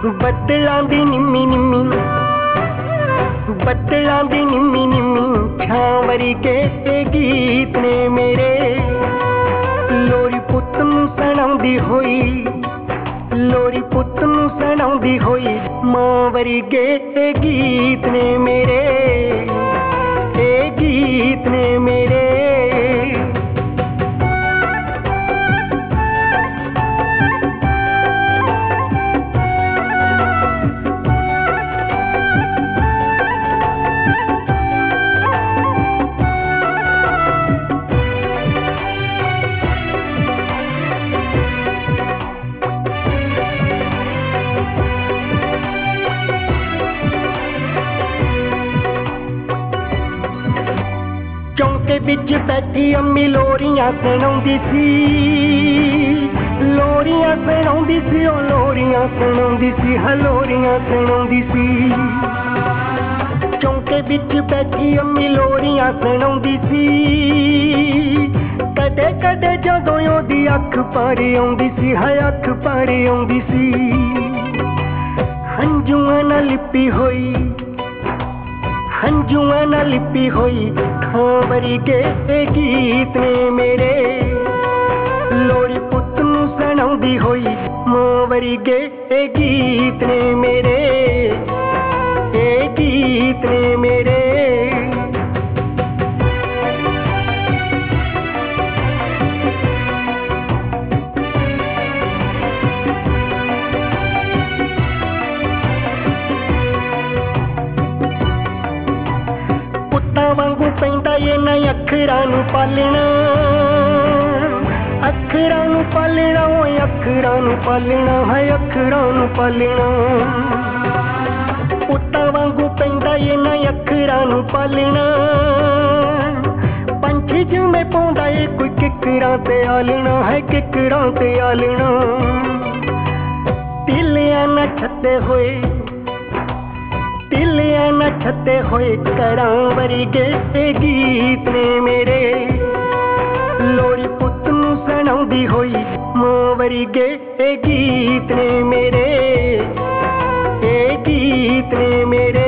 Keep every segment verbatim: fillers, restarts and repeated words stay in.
ਬੱਦਲਾਂ ਦੀ ਨਿੰਮੀ ਨਿੰਮੀ ਬੱਦਲਾਂ ਦੀ ਨਿੰਮੀ ਨਿੰਮੀ ਛਾਂ ਵਰਗੇ ਤੇ ਗੀਤ ਨੇ ਮੇਰੇ ਲੋਰੀ ਪੁੱਤ ਨੂੰ ਸੁਣਾਉਂਦੀ ਹੋਈ ਲੋਰੀ ਪੁੱਤ ਨੂੰ ਸੁਣਾਉਂਦੀ ਹੋਈ ਮਾਂ ਵਰਗੇ ਤੇ ਗੀਤ ਨੇ ਮੇਰੇ ਇਹ ਗੀਤ ਨੇ ਮੇਰੇ ਚੌਂਕੇ ਵਿੱਚ ਬੈਠੀ ਅੰਮੀ ਲੋਰੀਆਂ ਸੁਣਾਉਂਦੀ ਸੀ ਲੋਰੀਆਂ ਸੁਣਾਉਂਦੀ ਸੀ ਉਹ ਲੋਰੀਆਂ ਸੁਣਾਉਂਦੀ ਸੀ ਹਲੋਰੀਆਂ ਸੁਣਾਉਂਦੀ ਸੀ ਚੌਂਕੇ ਵਿੱਚ ਬੈਠੀ ਅੰਮੀ ਲੋਰੀਆਂ ਸੁਣਾਉਂਦੀ ਸੀ ਕਦੇ ਕਦੇ ਜਦੋਂ ਉਹਦੀ ਅੱਖ ਭਰ ਆਉਂਦੀ ਸੀ ਹਾਏ ਅੱਖ ਭਰ ਆਉਂਦੀ ਸੀ ਹੰਝੂਆਂ ਨਾਲ ਲਿਪੀ ਹੋਈ ਹੰਝੂਆਂ ਨਾਲ ਲਿਪੀ ਹੋਈ ਖਾਂ ਵਰਗੇ ਤੇ ਗੀਤ ਨੇ ਮੇਰੇ ਲੋਰੀ ਪੁੱਤ ਨੂੰ ਸੁਣਾਉਂਦੀ ਹੋਈ ਮਾਂ ਵਰਗੇ ਤੇ ਗੀਤ ਨੇ ਮੇਰੇ ਇਹ ਗੀਤ ਨੇ ਮੇਰੇ ਵਾਂਗੂ ਪੈਂਦਾ ਇਹਨਾਂ ਅੱਖਰਾਂ ਨੂੰ ਪਾਲਣਾ ਅੱਖਰਾਂ ਨੂੰ ਪਾਲਣਾ ਓਏ ਅੱਖਰਾਂ ਨੂੰ ਪਾਲਣਾ ਹੈ ਅੱਖਰਾਂ ਨੂੰ ਪਾਲਣਾ ਪੁੱਤਾਂ ਵਾਂਗੂ ਪੈਂਦਾ ਇਹਨਾਂ ਅੱਖਰਾਂ ਨੂੰ ਪਾਲਣਾ ਪੰਛੀ ਜਿਵੇਂ ਪਾਉਂਦਾ ਏ ਕੋਈ ਕਿੱਕਰਾਂ ਤੇ ਆਲਣਾ ਹੈ ਕਿੱਕਰਾਂ ਤੇ ਆਲਣਾ ਤਿੱਲਿਆਂ ਨਾ ਛੱਤੇ ਹੋਏ ਤਿੱਲਿਆਂ ਨਾ ਛੱਤੇ ਹੋਏ ਕਰਾਂ ਵਰਗੇ ਤੇ ਗੀਤ ਨੇ ਮੇਰੇ ਲੋਰੀ ਪੁੱਤ ਨੂੰ ਸੁਣਾਉਂਦੀ ਹੋਈ ਮਾਂ ਵਰਗੇ ਤੇ ਗੀਤ ਨੇ ਮੇਰੇ ਇਹ ਗੀਤ ਨੇ ਮੇਰੇ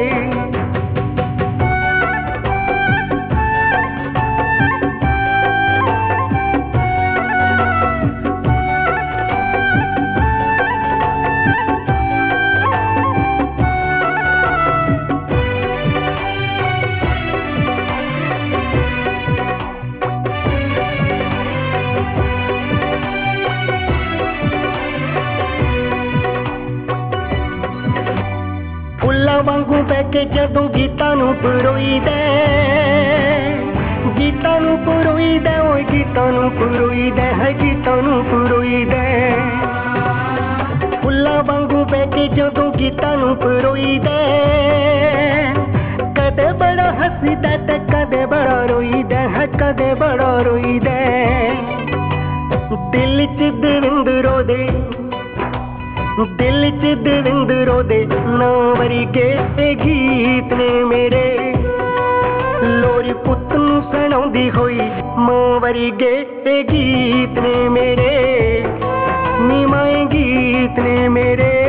ਫੁੱਲਾਂ ਵਾਂਗੂ ਬਹਿ ਕੇ ਜਦੋਂ ਗੀਤਾਂ ਨੂੰ ਪਰੋਈਦਾ ਗੀਤਾਂ ਨੂੰ ਪਰੋਈਦਾ ਓਏ ਗੀਤਾਂ ਨੂੰ ਪਰੋਈਦਾ ਹੈ ਗੀਤਾਂ ਨੂੰ ਪਰੋਈਦਾ ਫੁੱਲਾਂ ਵਾਂਗੂ ਬਹਿ ਕੇ ਜਦੋਂ ਗੀਤਾਂ ਨੂੰ ਪਰੋਈਦਾ ਕਦੇ ਬੜਾ ਹੱਸਦਾ ਤੇ ਕਦੇ ਬੜਾ ਰੋਈਦਾ ਹੈ ਕਦੇ ਬੜਾ ਰੋਈਦਾ ਦਿਲ ਚ ਦਵਿੰਦਰੋ ਦੇ ਦਿਲ ਚ ਦਵਿੰਦਰੋ ਦੇ ਨਾਂ ਵਰਗੇ ਤੇ ਗੀਤ ਨੇ ਮੇਰੇ ਲੋਰੀ ਪੁੱਤ ਨੂੰ ਸੁਣਾਉਂਦੀ ਹੋਈ ਮਾਂ ਵਰਗੇ ਤੇ ਗੀਤ ਨੇ ਮੇਰੇ ਨੀ ਮਾਏ ਗੀਤ ਨੇ ਮੇਰੇ